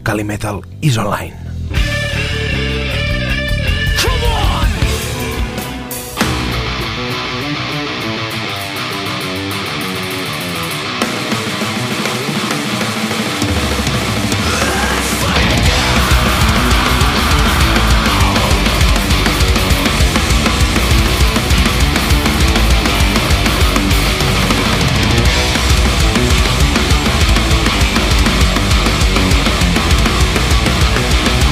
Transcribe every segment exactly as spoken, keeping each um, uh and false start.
Calimetal is online. We'll be right back.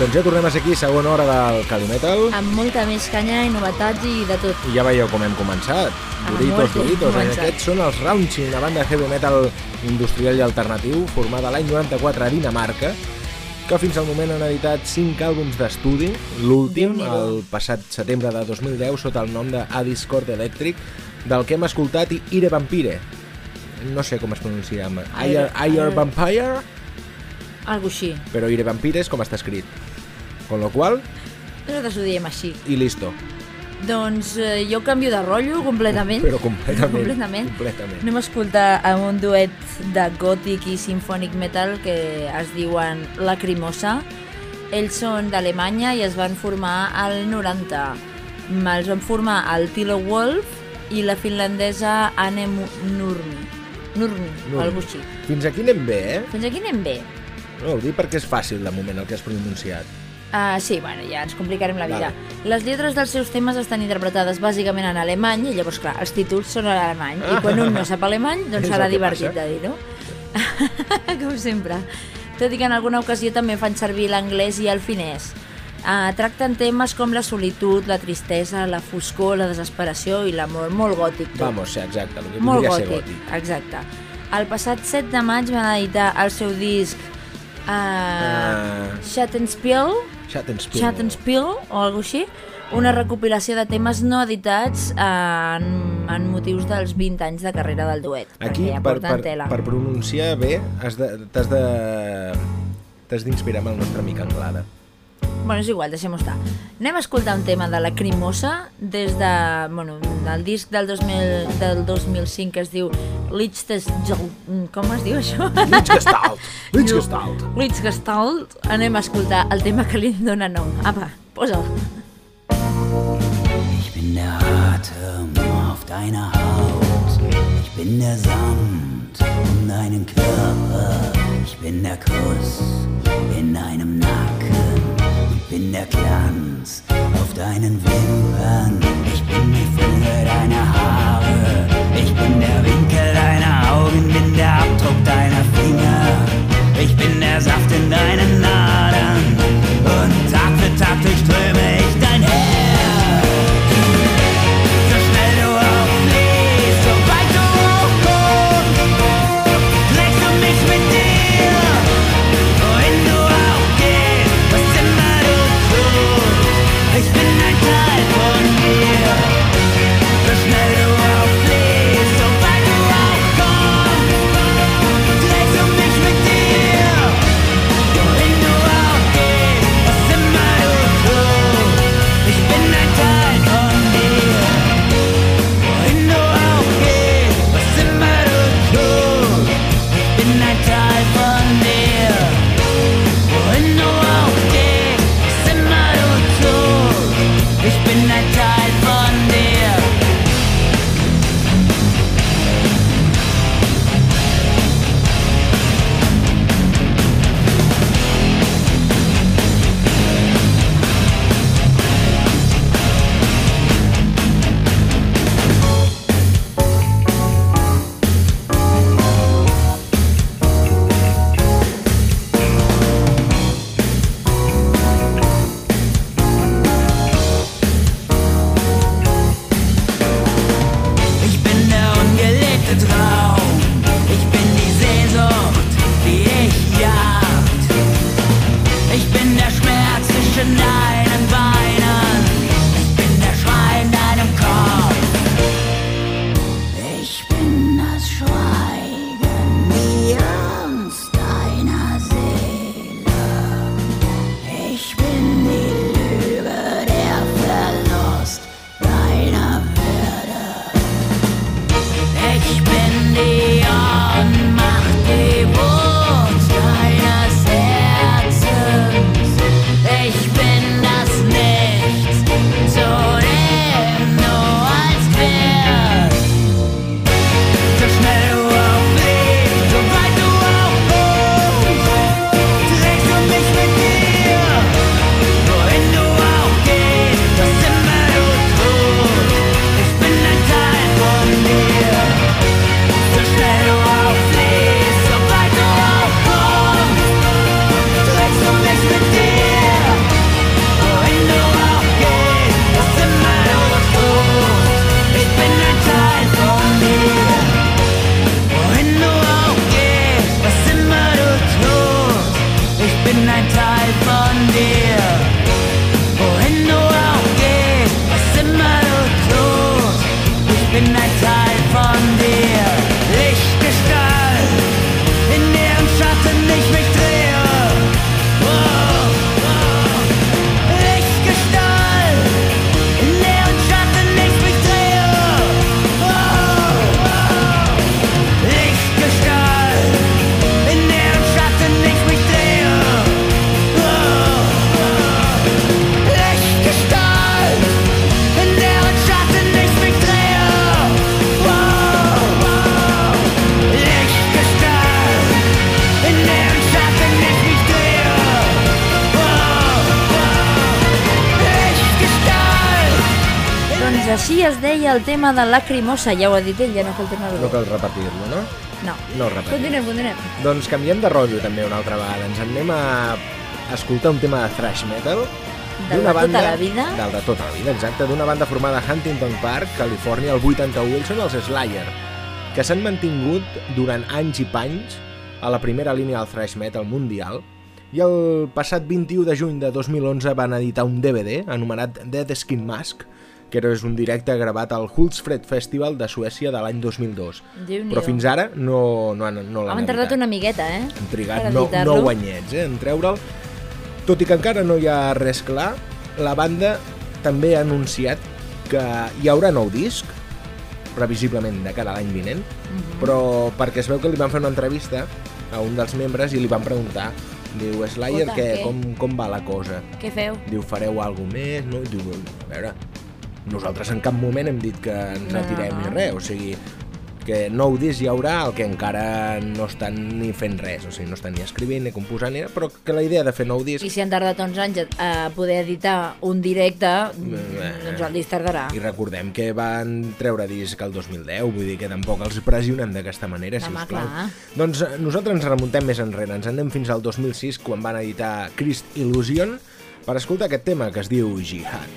Doncs ja tornem a ser aquí, segona hora del Calimetal. Amb molta més canya i novetats i de tot. I ja veieu com hem començat. Doritos, Doritos. Aquests són els Raunchy, una banda de heavy metal industrial i alternatiu formada l'any noranta-quatre a Dinamarca, que fins al moment han editat cinc àlbums d'estudi, l'últim, el passat setembre de dos mil deu, sota el nom de A Discord Electric, del que hem escoltat Ire Vampire. No sé com es pronuncia. Ire, Ire Vampire? Algo així. Però Ire Vampire és com està escrit. Con lo qual... Nosaltres ho diem així. I listo. Doncs eh, jo canvio de rotllo completament. Però completament. completament. completament. Anem a escoltar amb un duet de gòtic i symphonic metal que es diuen Lacrimosa. Ells són d'Alemanya i es van formar al noranta. Els van formar el Tilo Wolf i la finlandesa Anne Nurmi. Nurmi, o alguna així. Fins aquí anem bé, eh? Fins aquí anem bé. No, ho dic perquè és fàcil de moment el que has pronunciat. Uh, sí, bueno, ja ens complicarem la vida. Vale. Les lletres dels seus temes estan interpretades bàsicament en alemany i llavors, clar, els títols són en alemany. I quan un no sap alemany, doncs serà divertit de dir, no? Com sempre. Tot i que en alguna ocasió també fan servir l'anglès i el finès. Uh, tracten temes com la solitud, la tristesa, la foscor, la desesperació i l'amor. Molt gòtic, tot. Vamos, sí, exacte, el que Molt podria gòtic, ser gòtic. Exacte. El passat set de maig van editar el seu disc uh, uh, Schattenspiel, Schattenspiel. Schattenspiel o alguna així, una recopilació de temes no editats en, en motius dels vint anys de carrera del duet. Aquí, ja per, per, tela. per pronunciar bé, has de, t'has de, t'has d'inspirar amb el nostre amic Anglada. Bueno, és igual, deixem-ho estar. Anem a escoltar un tema de Lacrimosa des de, bueno, del disc del, dos mil, del dos mil cinc que es diu Lichtgestalt. Com es diu això? Lichtgestalt. Lichtgestalt. Lichtgestalt. Anem a escoltar el tema que li dona nom. Apa, posa'l. Ich bin der Atem auf deiner Haut. Ich bin der Sand um deinen Körper. Ich bin der Kuss in deinem Nacken. Bin der Glanz auf deinen Wimpern. Ich bin die Fülle deiner Haare. Ich bin der Winkel deiner Augen. Bin der Abdruck deiner Finger. Ich bin der Saft in deinen Adern. Und Tag für Tag durchströme ich dein Herz. So schnell du auch fließt, so weit du auch kommst, trägst du mich mit dir. Wohin du auch gehst, was immer du tust, ich bin ein Teil von dir. So schnell du auch fließt, so weit du auch kommst, trägst du mich mit dir. Wohin Així es deia el tema de Lacrimosa, ja ho ha dit ell, ja no cal tornar-ho. No cal repetir-lo, no? No. No repetir. Continuem, continuem. Doncs canviem de rotllo també una altra vegada. Ens anem a escoltar un tema de thrash metal. Del de tota la vida. Del de tota la vida, exacte. D'una banda formada a Huntington Park, Califòrnia, el vuitanta-u. Ells són els Slayer, que s'han mantingut durant anys i panys a la primera línia del thrash metal mundial. I el passat vint-i-u de juny de dos mil onze van editar un D V D anomenat Dead Skin Mask, que és un directe gravat al Hultsfred Festival de Suècia de l'any dos mil dos. Però fins ara no, no, no l'han Han tardat una miqueta, eh? Han trigat no, nou anyets, eh, en treure'l. Tot i que encara no hi ha res clar, la banda també ha anunciat que hi haurà nou disc, previsiblement de cara a l'any vinent, uh-huh. però perquè es veu que li van fer una entrevista a un dels membres i li van preguntar, diu, Slayer, què, com, com va la cosa? Què feu? Diu, fareu alguna més? No? Diu, a veure, nosaltres en cap moment hem dit que ens no, retirem no. ni res, o sigui, que nou disc hi haurà, el que encara no estan ni fent res, o sigui, no estan ni escrivint ni composant, ni... però que la idea de fer nou disc... I si han tardat onze anys a poder editar un directe, eh, doncs el disc tardarà. I recordem que van treure disc el dos mil deu, vull dir que tampoc els pressionem d'aquesta manera, si us plau. Doncs nosaltres ens remuntem més enrere, ens anem fins al dos mil sis, quan van editar Christ Illusion, per escoltar aquest tema que es diu Jihad.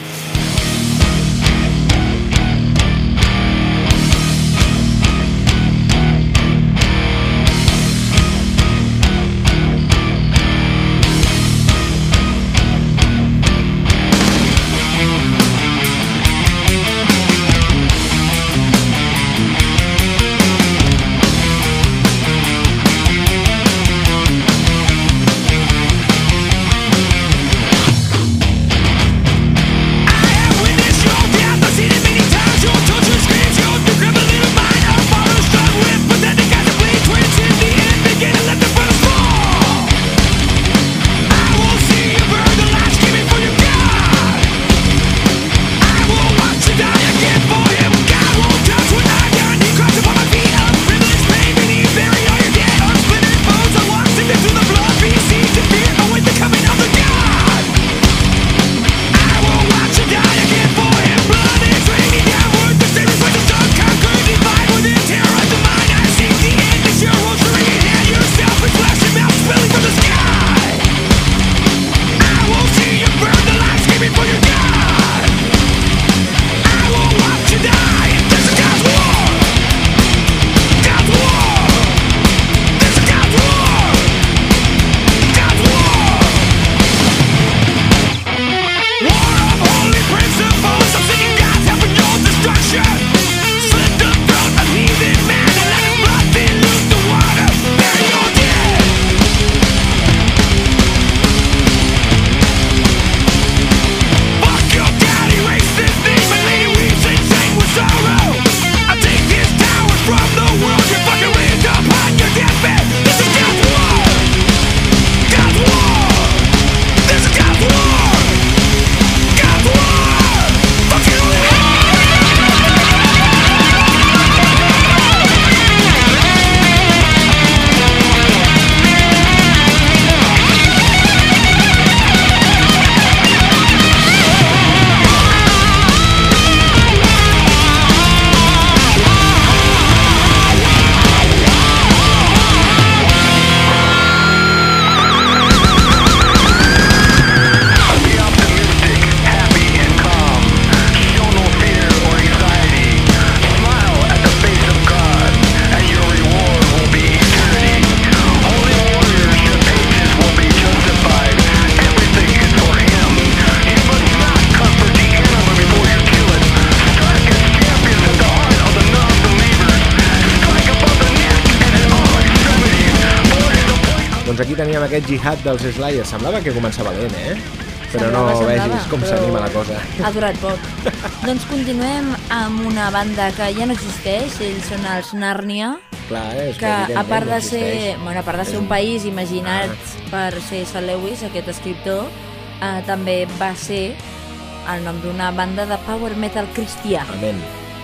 Aquí teníem aquest Jihad dels Slayer. Semblava que començava lent, eh? Però semblava, no semblava, vegis com s'anima la cosa. Ha durat poc. Doncs continuem amb una banda que ja no existeix, ells són els Narnia. Clar, és que, que a part de no ser, bueno, a part de ser un país imaginat ah. per C S Lewis, aquest escriptor, eh, també va ser el nom d'una banda de power metal cristià. Amén.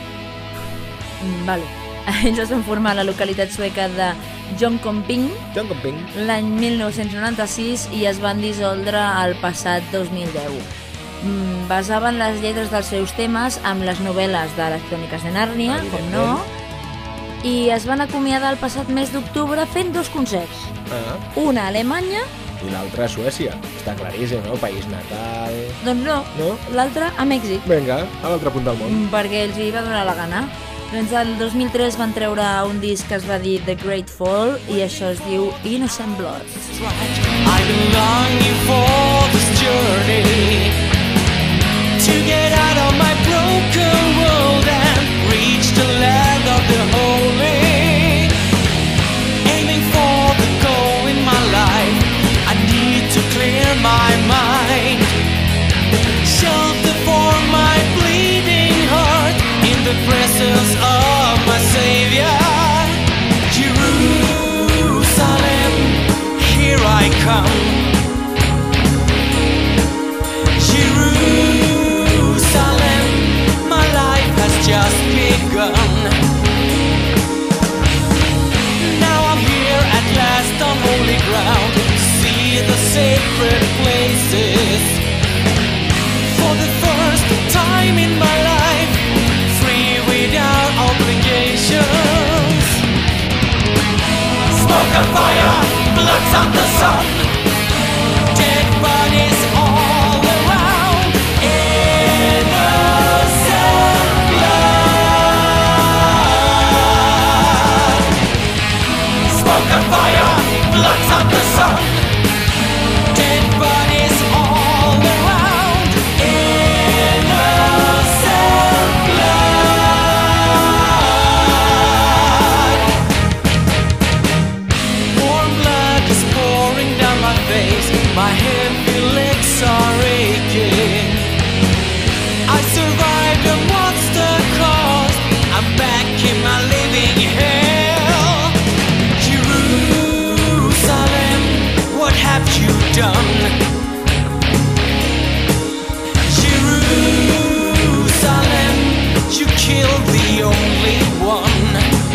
Mm, vale. Ells es van formar a la localitat sueca de Jönköping l'any mil nou-cents noranta-sis i es van dissoldre el passat dos mil deu. basaven les lletres dels seus temes amb les novel·les de les Cròniques de Nàrnia, com no, i es van acomiadar el passat mes d'octubre fent dos concerts. Ah. Una a Alemanya i l'altra a Suècia. Està claríssim, no? País natal... Doncs no, no? L'altra a Mèxic. Vinga, a l'altre punt del món. Perquè ells hi va donar la gana. Doncs el dos mil tres van treure un disc que es va dir The Great Fall i això es diu Innocent Blood. I've been longing for this journey to get out of my broken world and reach the land of the holy. Aiming for the goal in my life, I need to clear my mind. Shelter for my bleeding heart in the presence of my Savior. Jerusalem, here I come. Jerusalem, my life has just begun. Now I'm here at last on holy ground to see the sacred places. For the first time in my life, free without obligations. Smoke and fire, blood on the sun, dead bodies all around. Innocent blood. Smoke and fire, blood on the sun, dead bodies all around. Innocent blood. Warm blood is pouring down my face. My heavy legs are aching. I survived and what's the cost? I'm back in my living hell. Jerusalem, what have you done? Jerusalem, you killed the only one.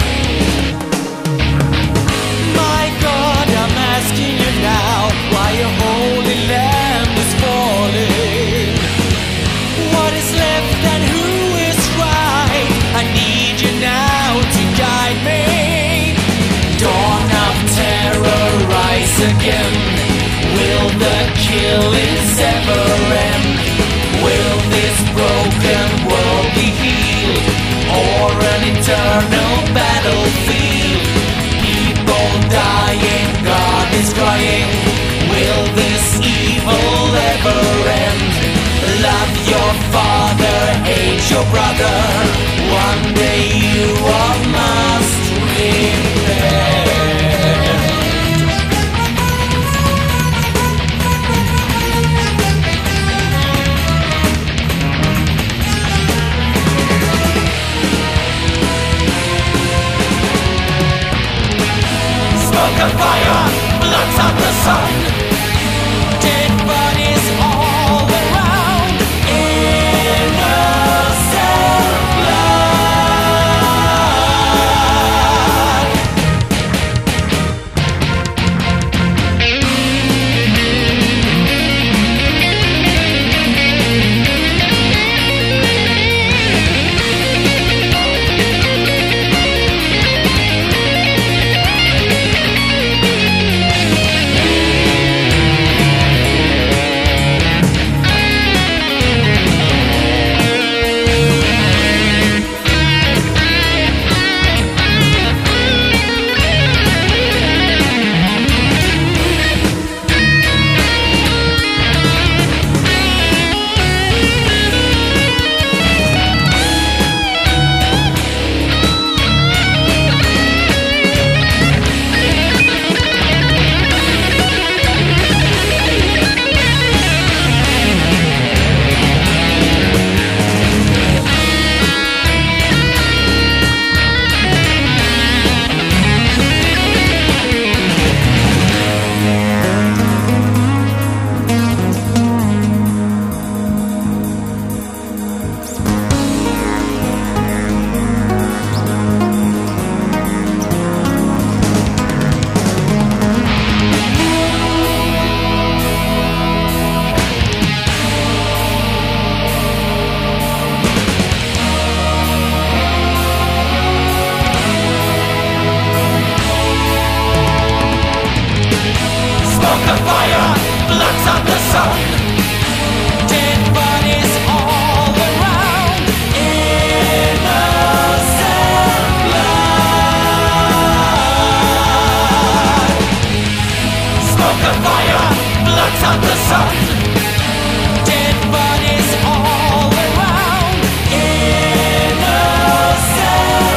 My God, I'm asking you now, why your holy lamb is falling. What is left and who is right? I need you now to guide me. Dawn of terror rise again. Will the killings ever end? Will this broken world be healed, or an eternal battlefield? People dying, God is crying. Will this evil ever end? Love your father, hate your brother. One day you all must repent. Smoke and fire, blood on the sun, dead bodies all around. Innocent blood. Smoke of fire, blood on the sun. Dead bodies all around. Innocent blood. Smoke of fire, blood on the sun. Dead bodies all around. Innocent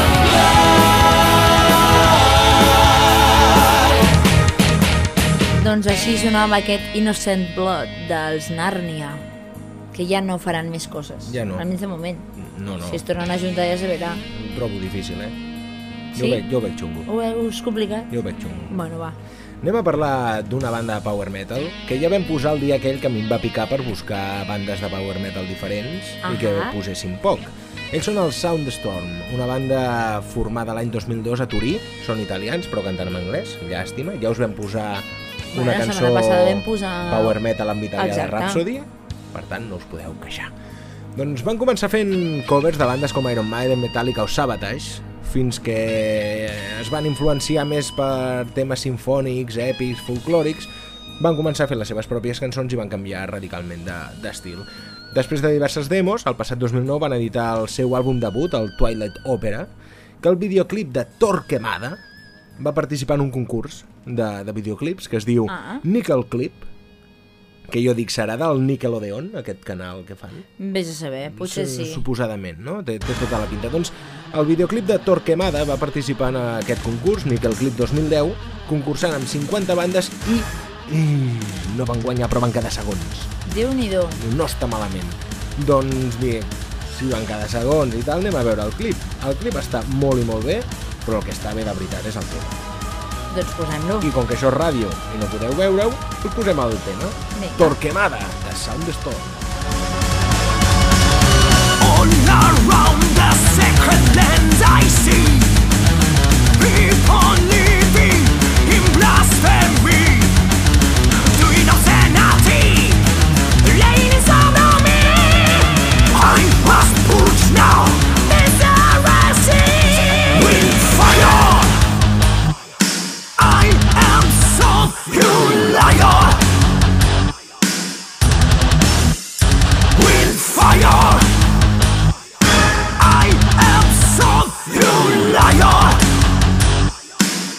blood. Doncs així sonava aquest Innocent Blood dels Nàrnia, que ja no faran més coses. Ja no. Almenys de moment. No, no. Si es tornen a juntar ja se verà. Ho trobo difícil, eh? Jo, Sí? ho veig, jo ho veig xungo. Ho veus complicat? Jo ho veig xungo. Bueno, va. Anem a parlar d'una banda de power metal que ja vam posar el dia aquell que a mi em va picar per buscar bandes de power metal diferents i que Ahà. posessin poc. Ells són el Soundstorm, una banda formada l'any dos mil dos a Turí. Són italians, però canten en anglès. Llàstima. Ja us vam posar una Bueno, la cançó setmana passada vam posar- power metal amb italià de Exacte. Rhapsody. Per tant, no us podeu queixar. Doncs van començar fent covers de bandes com Iron Maiden, Metallica o Sabotage, fins que es van influenciar més per temes simfònics, èpics, folclòrics. Van començar a fer les seves pròpies cançons i van canviar radicalment de- d'estil. Després de diverses demos, el passat dos mil nou van editar el seu àlbum debut, el Twilight Opera, que el videoclip de Torquemada va participar en un concurs de, de videoclips que es diu Ah. Nickel Clip, que jo dic serà del Nickelodeon, aquest canal que fan. Vés a saber, potser Su- sí. Suposadament, no? Té, té tota la pinta. Doncs el videoclip de Torquemada va participar en aquest concurs, Nickel Clip dos mil deu, concursant amb cinquanta bandes i, i no van guanyar, però van quedar segons. Déu-n'hi-do. No està malament. Doncs bé, si van quedar segons i tal, anem a veure el clip. El clip està molt i molt bé, però el que està bé de veritat és el tema. Doncs posem-lo. I com que això és ràdio i no podeu veure-ho, us posem el tema. Vinga. Torquemada, de Soundstorm. All around the sacred lands I see people living in blasphemy, doing obscenity, laying in sodomy. I must purge now this heresy with fire. I am so you liar. With fire. I am so you liar.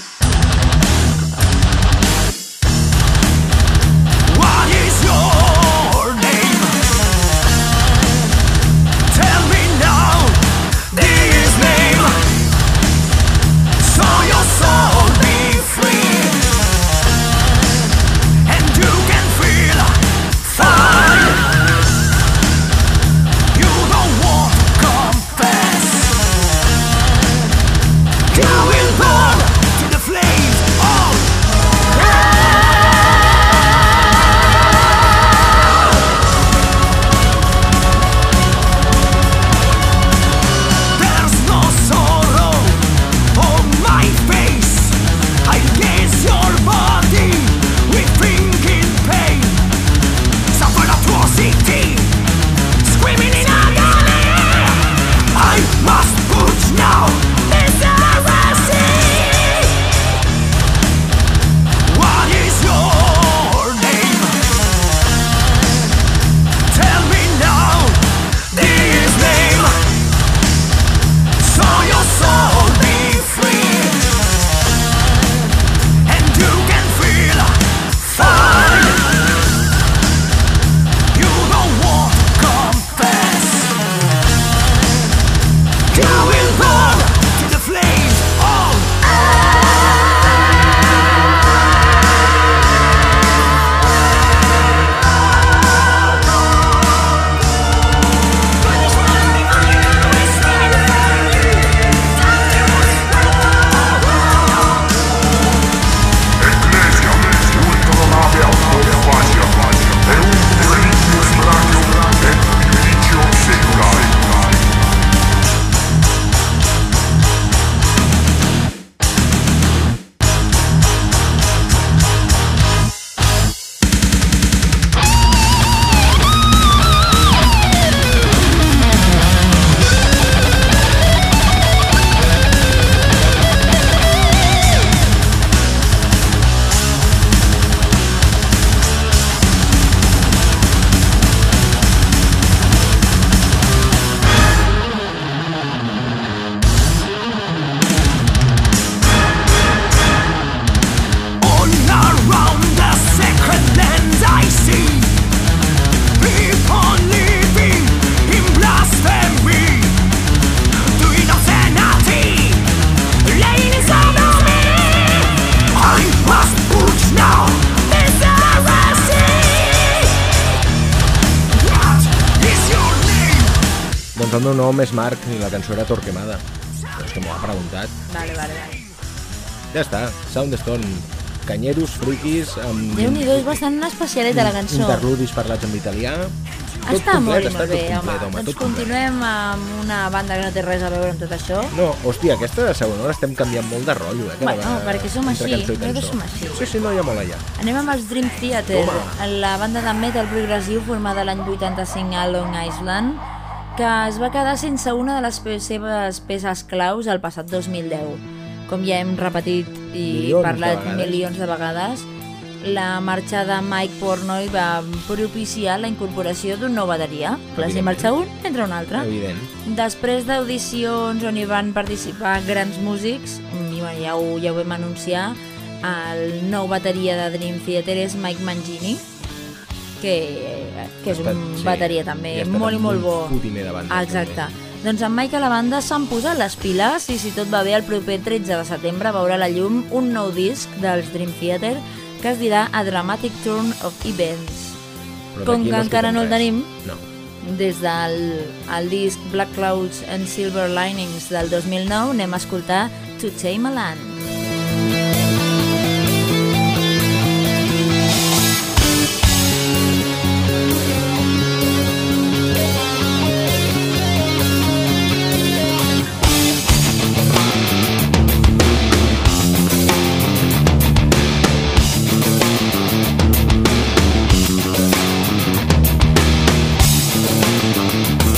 el meu nom és Marc i la cançó era Torquemada. És que m'ho ha preguntat. Vale, vale, vale. Ja està, Soundstone, canyeros, friquis, amb... Déu-n'hi-do, és bastant especialeta la cançó. Interludis parlats en italià. Tot Està complet, molt i està molt bé, tot complet, home. home, Doncs tot complet. continuem amb una banda que no té res a veure amb tot això. No, hòstia, aquesta de segona hora estem canviant molt de rotllo, eh? cada Bueno, vegada, perquè som entre així, cançó i crec que cançó. som així. Sí, sí, no hi ha molt allà. Anem amb els Dream Theater, Toma. la banda de metal progressiu formada l'any vuitanta-cinc a Long Island, que es va quedar sense una de les pe- seves peces claus el passat dos mil deu. Com ja hem repetit i Milions de parlat vegades. milions de vegades, la marxa de Mike Portnoy va propiciar la incorporació d'un nou bateria. Clar, si Evidentment. marxa un, entra un altre. Evident. Després d'audicions on hi van participar grans músics, i bueno, ja, ho, ja ho vam anunciar, el nou bateria de Dream Theater és Mike Mangini, que, que és Ha estat- un sí, bateria també i ha estat molt i amb molt un bo. fotimer de banda, Ah, exacte. Doncs en Mike a la banda s'han posat les piles i si tot va bé el proper tretze de setembre veurà la llum un nou disc dels Dream Theater que es dirà A Dramatic Turn of Events. Però Com d'aquí que no encara escoltem no el res. tenim, No. des del el disc Black Clouds and Silver Linings del dos mil nou anem a escoltar To Tame a Land.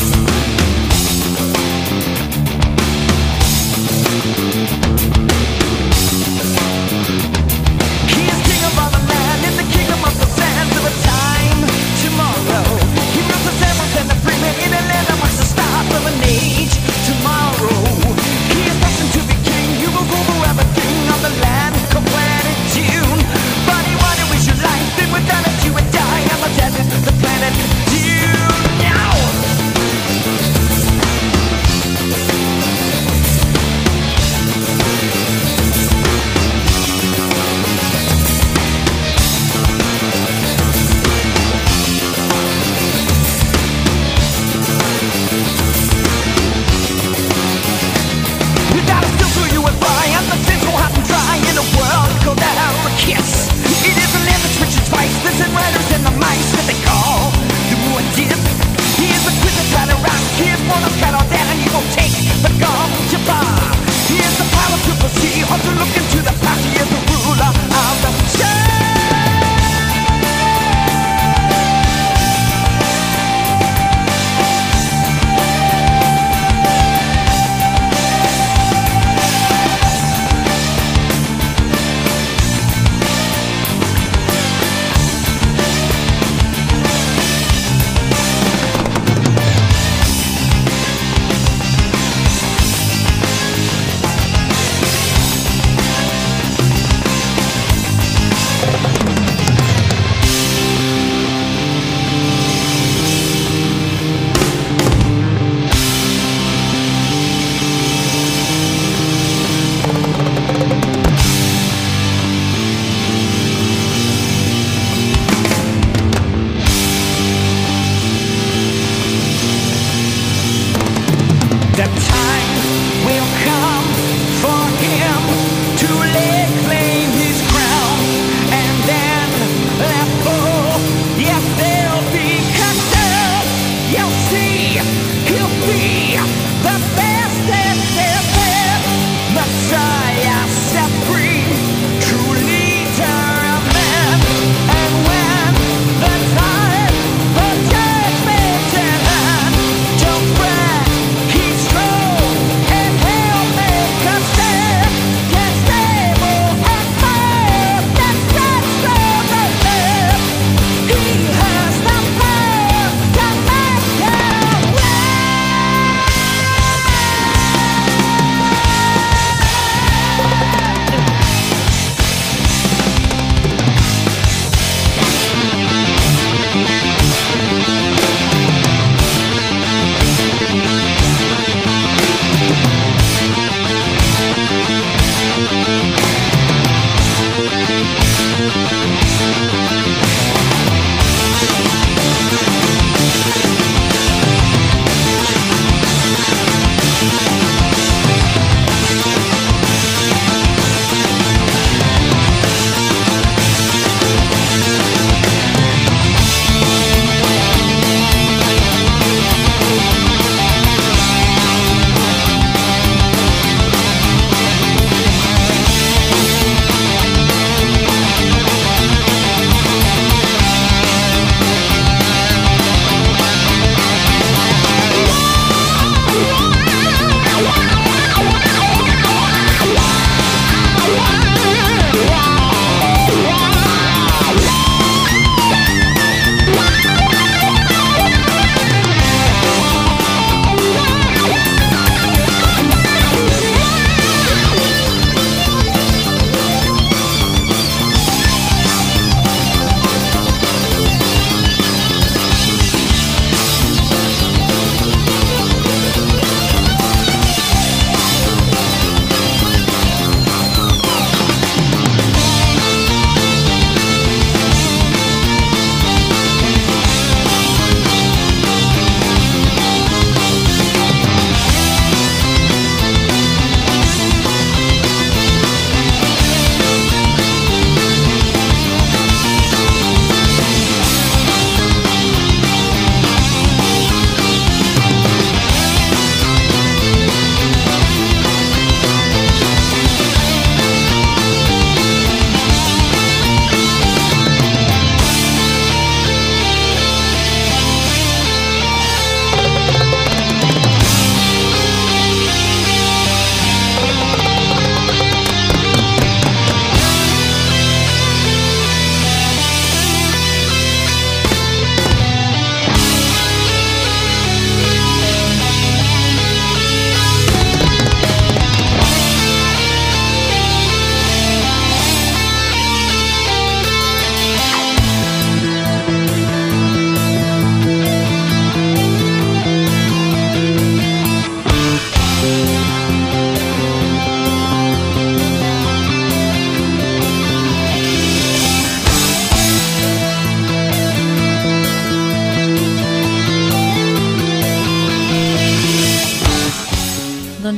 Thank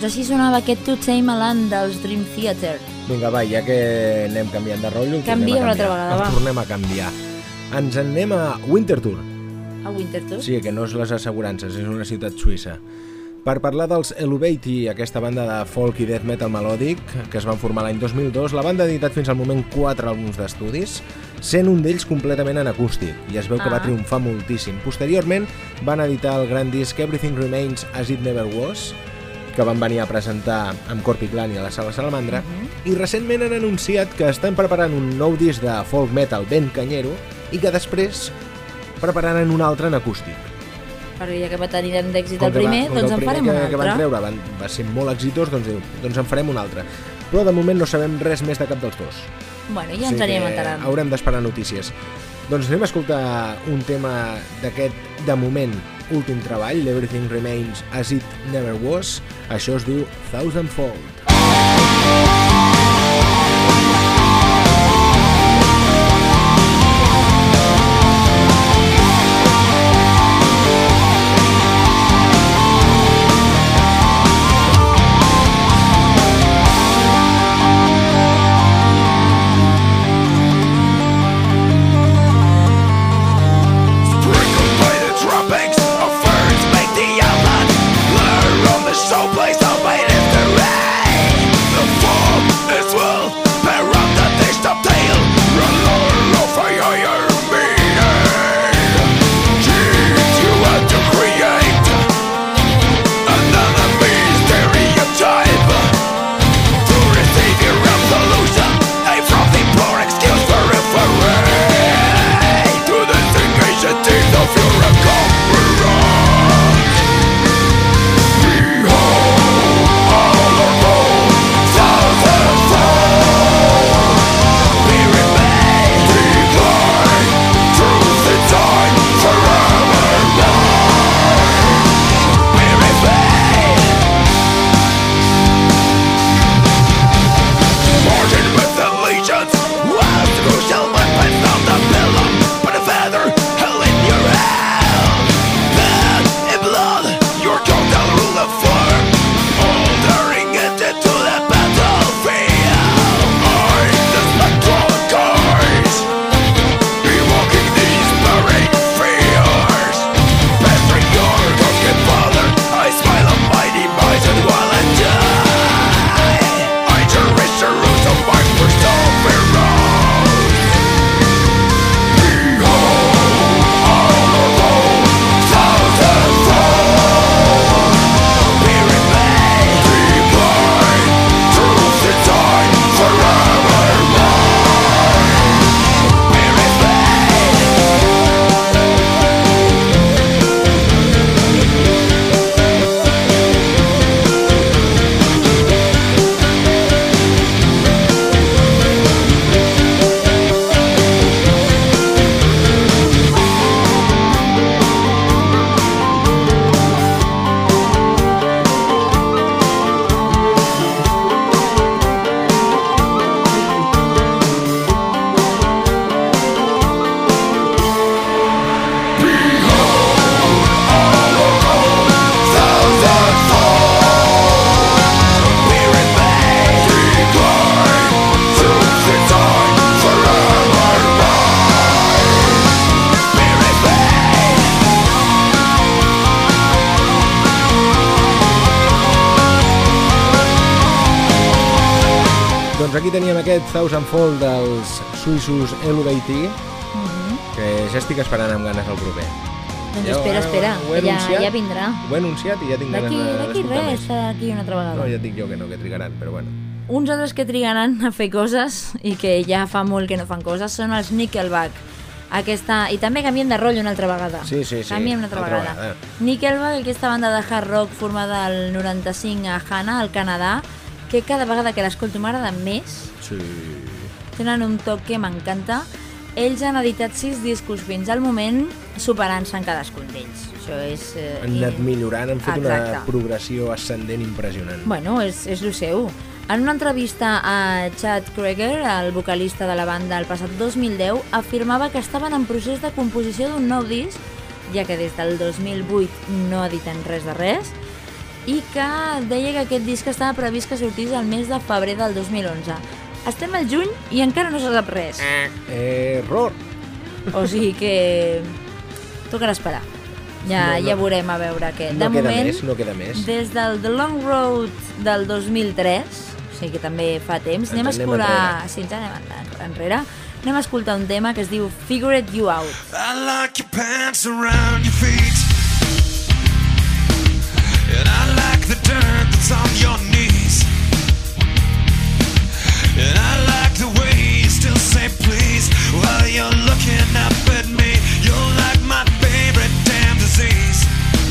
així sonava aquest To Tame a Land dels Dream Theater. Vinga, va, ja que anem canviant de rotllo, el Canvia tornem a una altra canviar. vegada, El va. tornem a canviar. Ens en anem a Winterthur. A Winterthur? Sí, que no és les assegurances, és una ciutat suïssa. Per parlar dels Eluveitie, aquesta banda de folk i death metal melòdic, que es van formar l'any dos mil dos, la banda ha editat fins al moment quatre àlbums d'estudis, sent un d'ells completament en acústic, i es veu que Ah. va triomfar moltíssim. Posteriorment van editar el gran disc Everything Remains As It Never Was, que van venir a presentar amb Corpiclani a la Sala Salamandra, uh-huh. i recentment han anunciat que estan preparant un nou disc de folk metal ben canyero i que després prepararan un altre en acústic. Perquè ja que va tenir tant d'èxit Com el que va- primer, com que doncs el en primer farem que, un que van altre. treure van, va ser molt exitós, doncs diu, doncs en farem un altre. Però de moment no sabem res més de cap dels dos. Bueno, ja ens anirem enterant. Haurem d'esperar notícies. Doncs anem a escoltar un tema d'aquest, de moment, últim treball, Everything Remains As It Never Was. Això es diu Thousandfold. Doncs aquí teníem aquest Thousandfold dels suïssos Eluveitie, Mhm. que ja estic esperant amb ganes el proper. Doncs Ja ho- espera, espera, ho he que ja, anunciat, ja vindrà. Ho he anunciat i ja tinc ganes D'aquí de- d'aquí d'escoltar res, més. està aquí una altra vegada. No, ja et dic jo que no, que trigaran, però bueno. Uns altres que trigaran a fer coses i que ja fa molt que no fan coses són els Nickelback. Aquesta... I també canviem de rotllo una altra vegada. Sí, sí, sí, Canviem una altra, altra vegada. vegada. Nickelback, aquesta banda de hard rock formada al noranta-cinc a Hanna, al Canadà, que cada vegada que l'escolto m'agrada més. Sí. Tenen un toc que m'encanta. Ells han editat sis discos fins al moment, superant-se en cadascun d'ells. Això és... Eh, Han anat millorant, han fet Exacte. una progressió ascendent impressionant. Bueno, és, és el seu. En una entrevista a Chad Kroeger, el vocalista de la banda, el passat dos mil deu, afirmava que estaven en procés de composició d'un nou disc, ja que des del dos mil vuit no editen res de res, i que deia que aquest disc estava previst que sortís el mes de febrer del dos mil onze. Estem al juny i encara no se sap res. Error! O sigui que tocarà esperar. Ja, No, no. ja veurem a veure què. No De queda moment, més, no queda més. des del The Long Road del dos mil tres, o sigui que també fa temps, Ens anem a anem escoltar... enrere. Sí, ens anem en- enrere. Anem a escoltar un tema que es diu Figured You Out. I like your pants around your feet, and I like the dirt that's on your knees, and I like the way you still say please while you're looking up at me. You're like my favorite damn disease,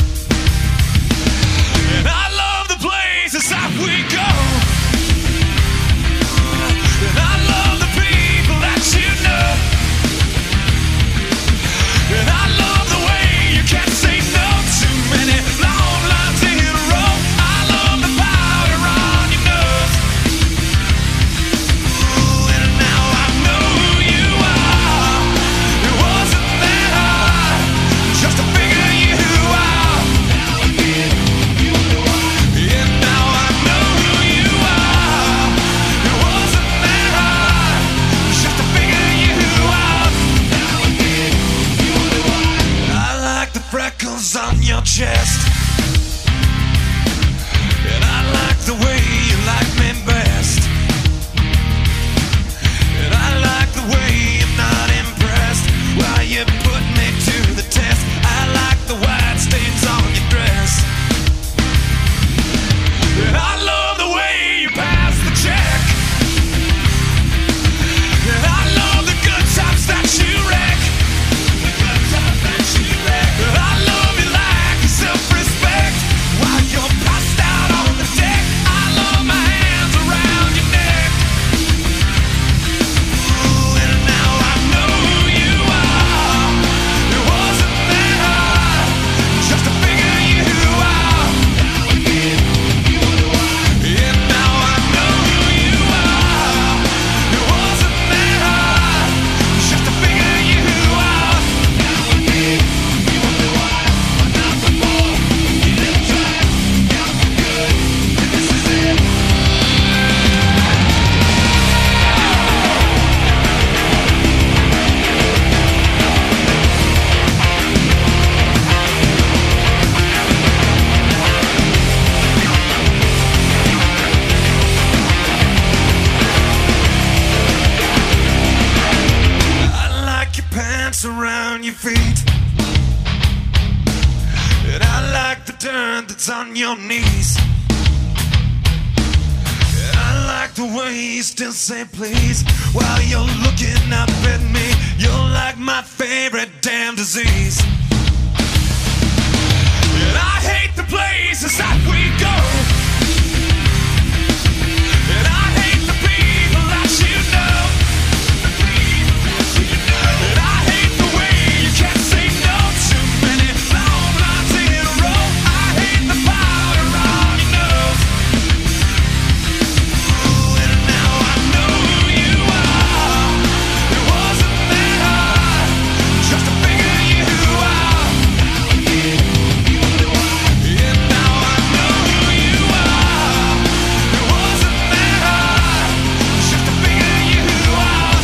and I love the places that we go, and I love the people that you know. And I love the way you can't say no too many long lines in a row. I love the powder on your nose. Ooh, and now I know who you are. It wasn't that hard just to figure you out. And now I know who you are. It wasn't that hard just to figure you out. I like the freckles on your chest, and I like the way you like me best, and I like the way you're not impressed while you put me to the test. I like the white stains on your dress, and I love the way you pass the check, and I love the good times that you wreck. I love you like your self-respect while you're passed out on the deck. I love my hands around your neck. Ooh, and now I know who you are. It wasn't that hard just to figure you out. And now I know who you are. It wasn't that hard just to figure you out. I like your pants around your feet, and I like the dirt that's on your knees, and I like the way you still say please while you're looking up at me. You're like my favorite damn disease, and I hate the places that we go, and I hate the people that you know. And I hate the way you can't say no too many long lines in a row. I hate the powder on your nose. Ooh, and now I know who you are. It wasn't that hard just to figure you out. And now I know who you are. It wasn't that hard just to figure you out.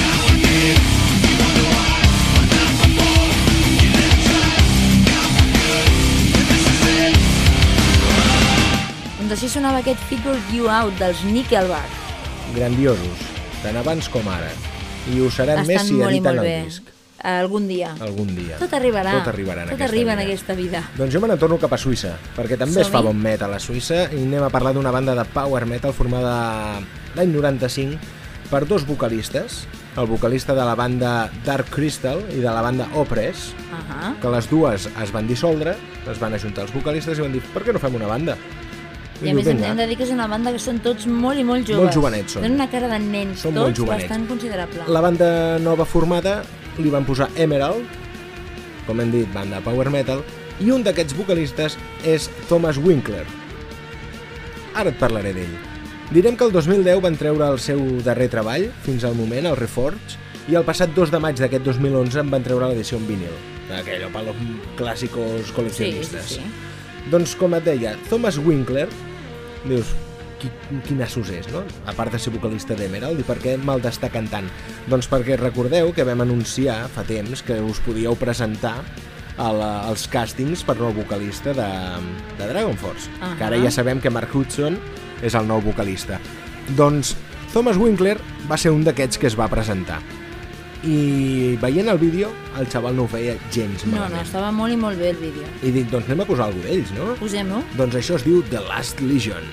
Doncs així sonava aquest Figured You Out dels Nickelback. Grandiosos, tant abans com ara. I ho seran Estan més si molt i editen molt el bé. disc. Algun dia. Algun dia. Tot arribarà. Tot arribarà en Tot aquesta arriba en vida. aquesta vida. Doncs jo me n'atorno cap a Suïssa, perquè també es fa Som-hi. bon metal a Suïssa, i anem a parlar d'una banda de power metal formada l'any noranta-cinc per dos vocalistes, el vocalista de la banda Dark Crystal i de la banda Opress, Ahà. que les dues es van dissoldre, es van ajuntar els vocalistes i van dir, per què no fem una banda? I a més hem hem de dir que és una banda que són tots molt i molt joves. Molt jovenets són. Tenen una cara de nens, Són molt tots jovenets. bastant considerable. La banda nova formada li van posar Emerald, com hem dit, banda power metal, i un d'aquests vocalistes és Thomas Winkler. Ara et parlaré d'ell. Direm que el dos mil deu van treure el seu darrer treball, fins al moment, el Reforged, i el passat dos de maig d'aquest dos mil onze en van treure l'edició en vinil, aquello per los clàssicos Sí, col·leccionistes. sí, sí. Doncs com et deia, Thomas Winkler, dius, qui, quin nassos és, no? A part de ser vocalista d'Emerald, i per què me'l està cantant? Doncs perquè recordeu que vam anunciar fa temps que us podíeu presentar a la, als càstings per nou vocalista de, de Dragon Force, uh-huh. que ara ja sabem que Mark Hudson és el nou vocalista. Doncs Thomas Winkler va ser un d'aquests que es va presentar. I veient el vídeo, el xaval no ho feia gens malament. No, no, estava molt i molt bé el vídeo. I dic, doncs anem a posar alguna d'ells, no? Posem-ho. Doncs això es diu The Last Legion.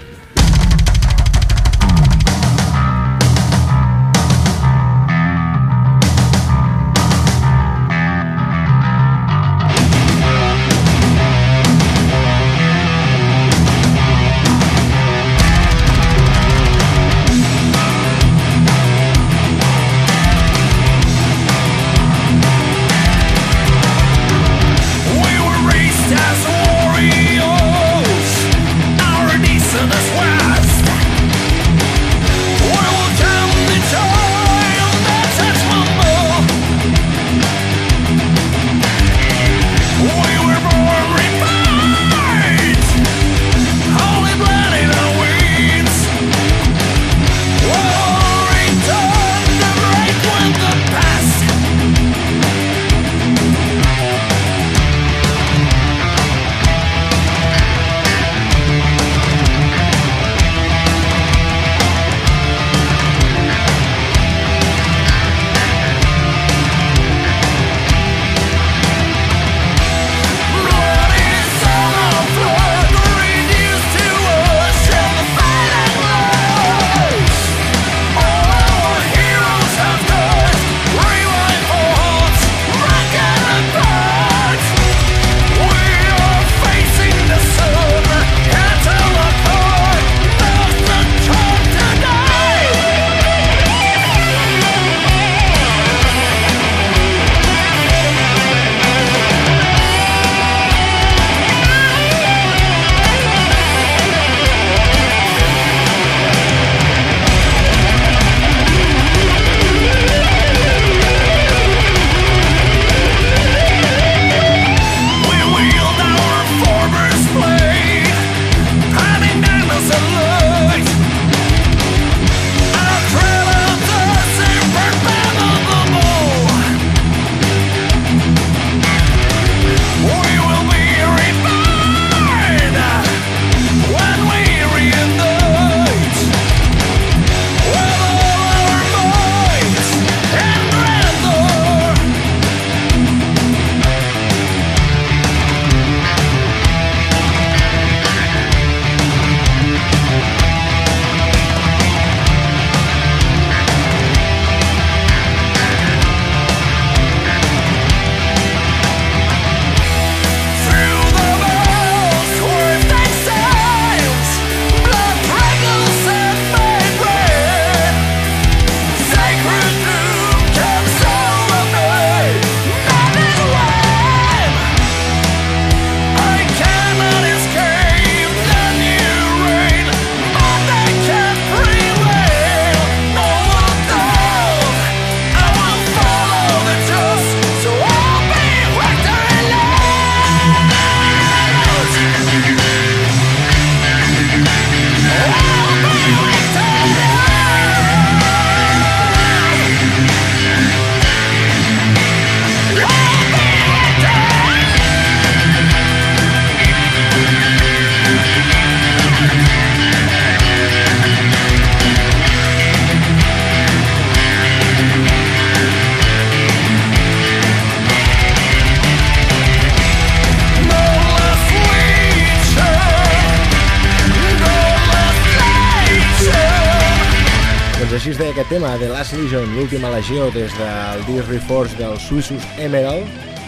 Doncs així es deia aquest tema, The Last Legion, l'última legió, des del disc Reforged dels suïssos Emerald,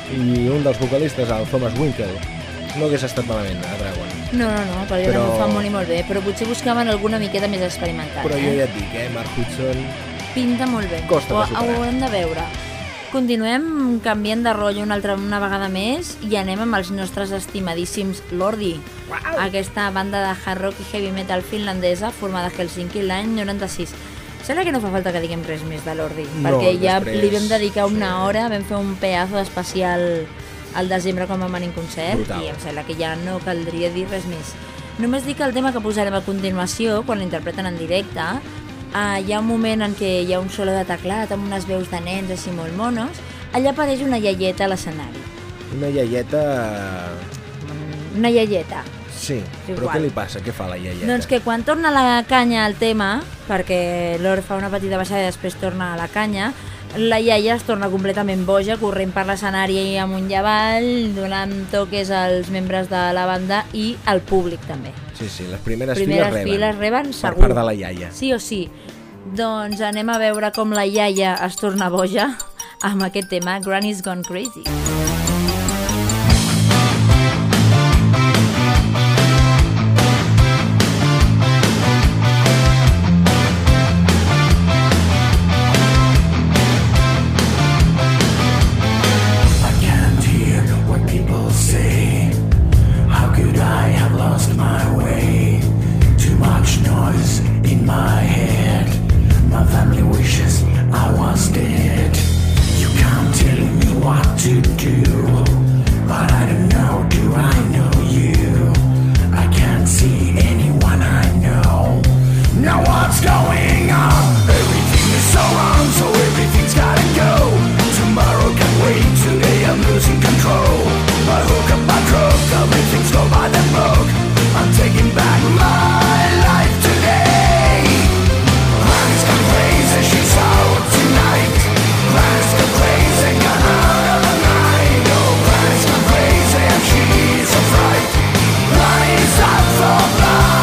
i un dels vocalistes, el Thomas Winkler. No hagués estat malament a Dragon. No, no, no, perquè però... ho fa molt i molt bé, però potser buscaven alguna miqueta més experimental. Però jo eh? ja et dic, eh, Mark Hudson... Pinta molt bé. Costa de superar. Ho haurem de veure. Continuem canviant de rotllo una altra una vegada més i anem amb els nostres estimadíssims Lordi. Wow. Aquesta banda de hard rock i heavy metal finlandesa formada a Helsinki l'any noranta-sis. Sembla que no fa falta que diguem res més de Lordi, no, perquè ja després... li vam dedicar una hora, vam fer un pedazo especial al desembre quan vam anar en concert. Brutal. I em sembla que ja no caldria dir res més. Només dic que el tema que posarem a continuació, quan l'interpreten en directe, uh, hi ha un moment en què hi ha un solo de teclat amb unes veus de nens així molt monos, allà apareix una iaieta a l'escenari. Una iaieta... Una iaieta. Sí, És però igual. què li passa? Què fa la iaieta? Doncs que quan torna a la canya al tema, perquè l'Or fa una petita baixada i després torna a la canya, la iaia es torna completament boja, corrent per l'escenari amunt i avall, donant toques als membres de la banda i al públic també. Sí, sí, les primeres, Primeres files reben. files reben Per segur. part de la iaia. Sí o sí. Doncs anem a veure com la iaia es torna boja amb aquest tema, Granny's Gone Crazy. I can't hear what people say. How could I have lost my way? Too much noise in my head. My family wishes I was dead. You can't tell me what to do, but I don't know, do I know you? I can't see anyone I know. Now what's going on? Everything is so wrong, so everything's gotta go. Tomorrow can wait, today I'm losing control. By hook up, by crook, I'll make things go by the book. I'm taking back my life today. Granny's gone crazy, she's out tonight. Granny's gone crazy, gone out of the night. Oh, Granny's gone crazy and she's a fright. Granny's out for blood.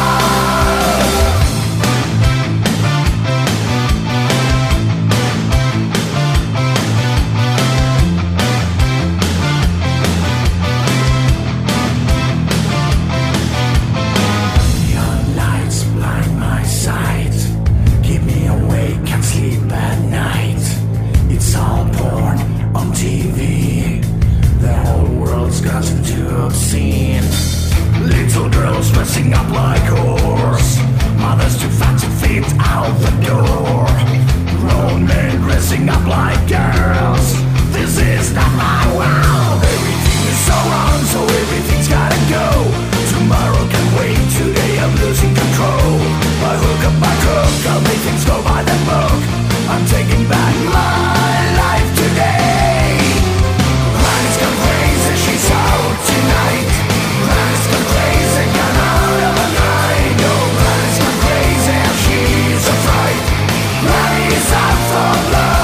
Neon lights blind my sight. Keep me awake, can't sleep at night. It's all porn on T V. The whole world's gotten too obscene. Little girls dressing up like whores. Mothers too fat to fit out the door. Grown men dressing up like girls. This is not my world. Everything is so wrong, so everything's gotta go. Tomorrow can wait, today I'm losing control. By hook up, by crook, I'll make things go by the book. I'm taking back my life today. Granny's gone crazy, she's out tonight. Granny's gone crazy, gone out of the night. Oh, Granny's gone crazy and she's a fright. Granny's out for blood.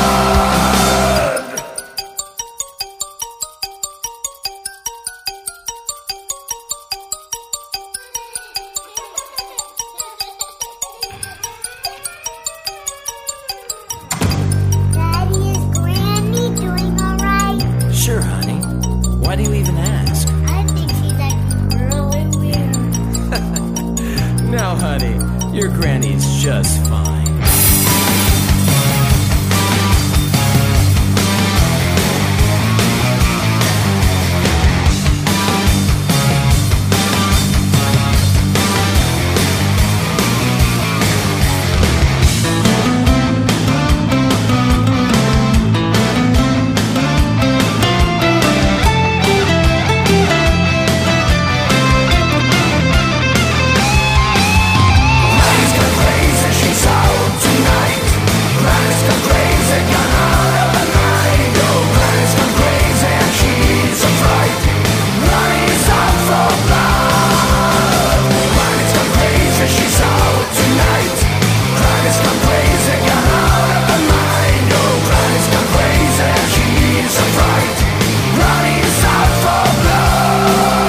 Daddy, is Granny doing all right? Sure, honey. Why do you even ask? I think she's acting really weird. No, honey. Your granny's just fine. Granny's gone crazy, she's out tonight. Granny's gone crazy, gone out of the night. Oh, Granny's gone crazy and she's a fright. Granny's out for blood. Granny's gone crazy, she's out tonight. Granny's gone crazy, gone out of the night. Oh, Granny's gone crazy and she's a fright. Granny's out for blood.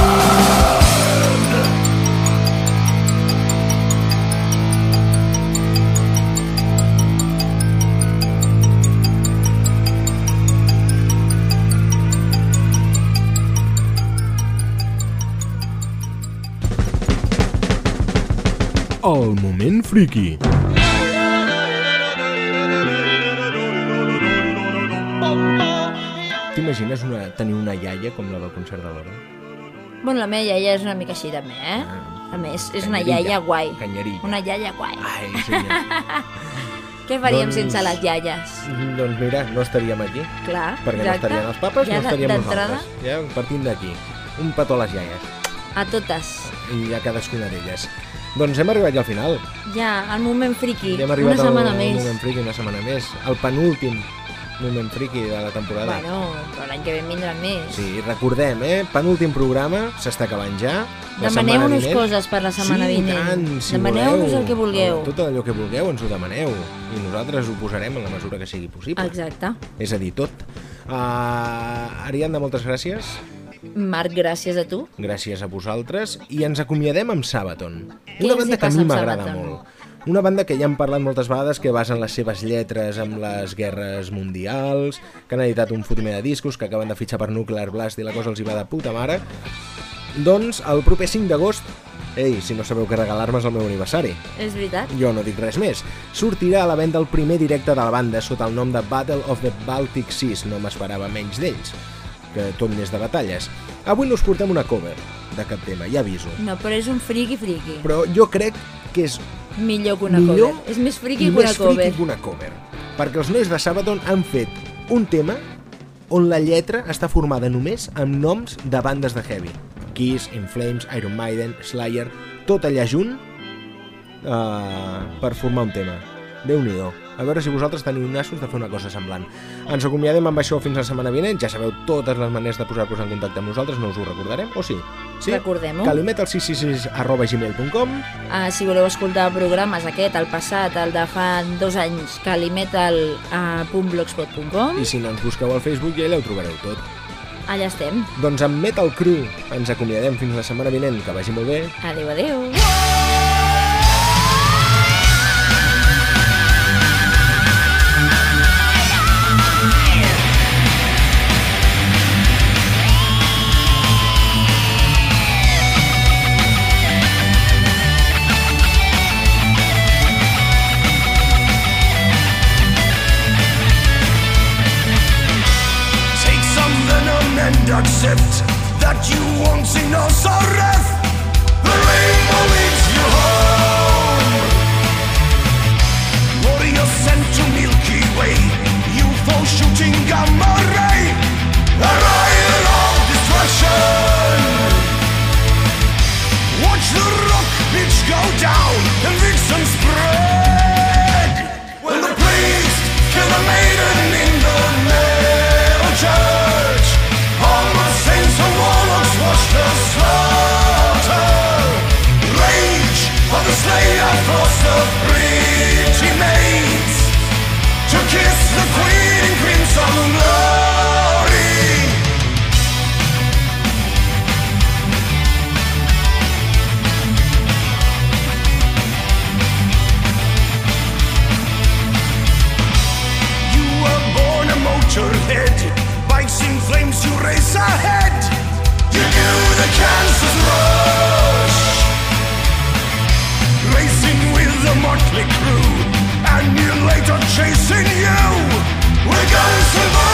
El moment friki. T'imagines una, tenir una iaia com la del concert de l'Hora? Bueno, la meva iaia és una mica així també, eh? A més, és una Canyerilla. iaia guai. Canyerilla. Una iaia guai. Ai, senyor. Què faríem Doncs- sense les iaies? Doncs mira, no estaríem aquí. Clar, Perquè no exacte. estarien els papes, Ja no estaríem d'entrada, nosaltres. Ja partint d'aquí. Un petó a les iaies. a totes. I a cadascuna d'elles. Doncs hem arribat ja al final. Ja, el moment friki, Ja hem una arribat setmana al més. moment friki, una setmana més. El penúltim moment friki de la temporada. Bueno, però l'any que ve en vindran més. Sí, recordem, eh? Penúltim programa, s'està acabant ja. La setmana Demaneu-nos vinent- coses per la setmana sí, vinent. Tant, si Demaneu-nos voleu. el que vulgueu. Tot allò que vulgueu ens ho demaneu. I nosaltres ho posarem en la mesura que sigui possible. Exacte. És a dir, tot. Uh, Ariadna, moltes gràcies. Marc, gràcies a tu. Gràcies a vosaltres. I ens acomiadem amb Sabaton. Què Una els hi banda que a passa mi amb m'agrada Sabaton? molt. Una banda que ja hem parlat moltes vegades, que basen les seves lletres amb les guerres mundials, que han editat un fotimer de discos, que acaben de fitxar per Nuclear Blast i la cosa els hi va de puta mare. Doncs el proper cinc d'agost, ei, si no sabeu què regalar-me és el meu aniversari. És veritat. Jo no dic res més. Sortirà a la venda el primer directe de la banda sota el nom de Battle of the Baltic Seas. No m'esperava menys d'ells, que tot n'és de batalles. Avui no us portem una cover de cap tema, ja aviso. No, però és un friki friki. Però jo crec que és Millor que una millor cover. És més friki i que una més cover. friki que una cover. Perquè els nois de Sabaton han fet un tema on la lletra està formada només amb noms de bandes de heavy. Kiss, In Flames, Iron Maiden, Slayer, tot allà junt uh, per formar un tema. Déu-n'hi-do. A veure si vosaltres teniu nassos de fer una cosa semblant. Ens acomiadem amb això fins la setmana vinent. Ja sabeu totes les maneres de posar-vos en contacte amb nosaltres. No us ho recordarem, o sí? Sí? Recordem-ho. calimetal sis sis sis arroba gmail punt com. Ah, si voleu escoltar programes, aquest, el passat, el de fa dos anys, calimetal punt blogspot punt com. I si no ens busqueu al Facebook ja ho trobareu tot. Allà estem. Doncs amb Metal Crew ens acomiadem fins la setmana vinent. Que vagi molt bé. Adéu, adéu. Take some venom and accept that you won't see no sorrow. The rainbow leads you home. Warriors sent to Milky Way, U F O shooting gamma ray, a riot of destruction. Watch the rock pitch go down and vixen spread. When the priest killed a maiden in the metal church, all the saints and warlocks watched the slaughter. Rage of the slayer forced the pretty maids to kiss the queen in crimson glory. You were born a motorhead, bikes in flames you race ahead. You knew the cancer's rush, racing with the motley crew, and you later chasing you. We're gonna survive.